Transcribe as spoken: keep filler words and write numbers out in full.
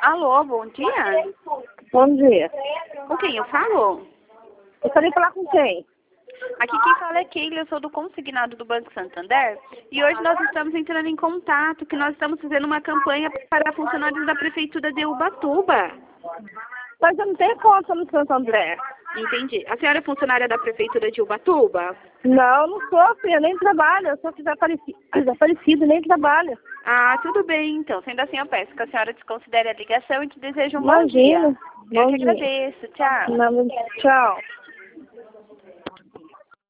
Alô, bom dia. Bom dia. Com quem eu falo? Eu queria falar com quem? Aqui quem fala é Keila, eu sou do consignado do Banco Santander. E hoje nós estamos entrando em contato, que nós estamos fazendo uma campanha para funcionários da Prefeitura de Ubatuba. Mas eu não tenho conta no Santo André. Entendi. A senhora é funcionária da Prefeitura de Ubatuba? Não, não sou, filha, nem trabalho. Eu sou desaparecido, desaparecido nem trabalho. Ah, tudo bem, então. Sendo assim, eu peço que a senhora desconsidere a ligação e te desejo um bom dia. Imagina. Eu Bom que dia. agradeço. Tchau. Não, tchau.